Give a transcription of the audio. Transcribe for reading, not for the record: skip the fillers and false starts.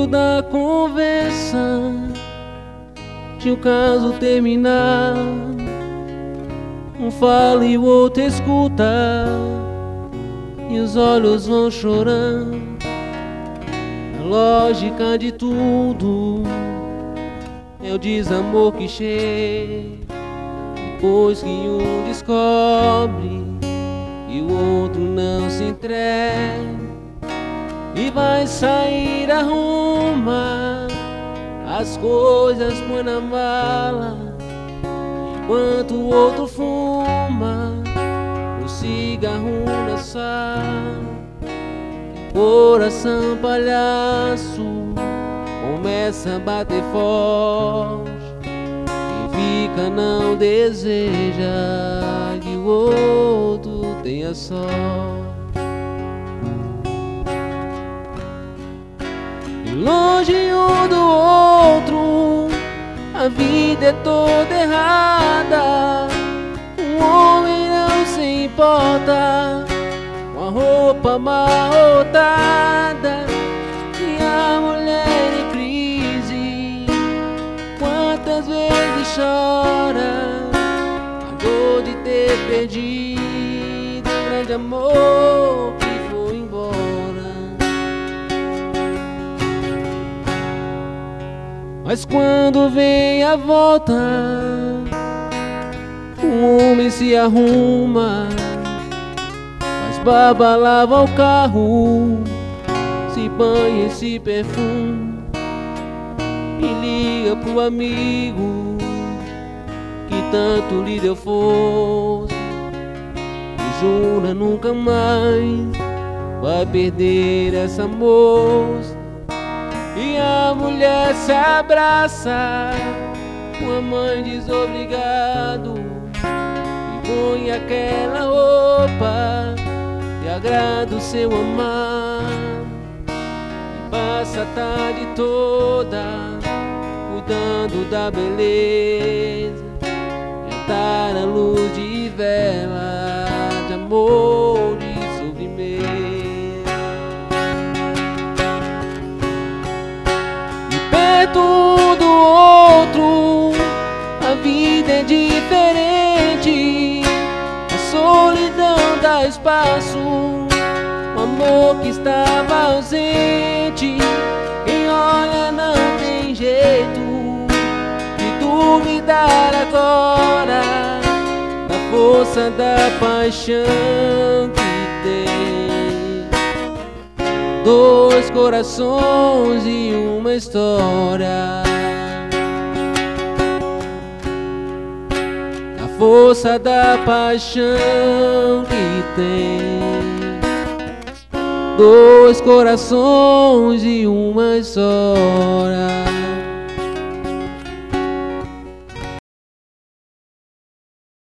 meio da conversa, de o caso terminar, um fala e o outro escuta, e os olhos vão chorando. A lógica de tudo é o desamor que chega depois que um descobre e o outro não se entrega, e vai sair, arruma as coisas, põe na mala, enquanto o outro fuma o cigarro na sala. Coração palhaço começa a bater forte, quem fica não deseja que o outro tenha sorte. E longe um do outro, a vida é toda errada. Um homem não se importa com a roupa amarrotada, e a mulher em crise quantas vezes chora a dor de ter perdido um grande amor que foi embora. Mas quando vem a volta, o homem se arruma, faz barba, lava o carro, se banha e se perfuma, e liga pro amigo que tanto lhe deu força, e jura nunca mais vai perder essa moça. E a mulher se abraça com a mãe desobrigado, e põe aquela roupa que agrada o seu amado, e passa a tarde toda cuidando da beleza, jantar à luz de vela, de amor e sobremesa. Perto do outro, a vida é diferente, a solidão dá espaço, o amor que estava ausente. Quem olha não tem jeito de duvidar agora da força da paixão que tem. Dois corações e uma história, a força da paixão que tem. Dois corações e uma história.